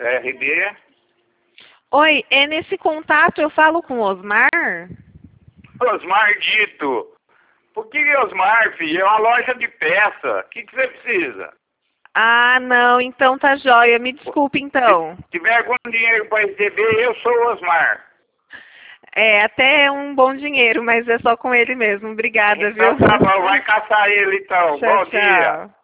RD. Oi, é nesse contato eu falo com o Osmar? Osmar Dito. Por que Osmar, filho? É uma loja de peça. O que você precisa? Ah, não, então tá jóia. Me desculpe então. Se tiver algum dinheiro para receber, eu sou o Osmar. É, até é um bom dinheiro, mas é só com ele mesmo. Obrigada, Então viu? tá bom, vai caçar ele então. Tchau, Bom dia. tchau.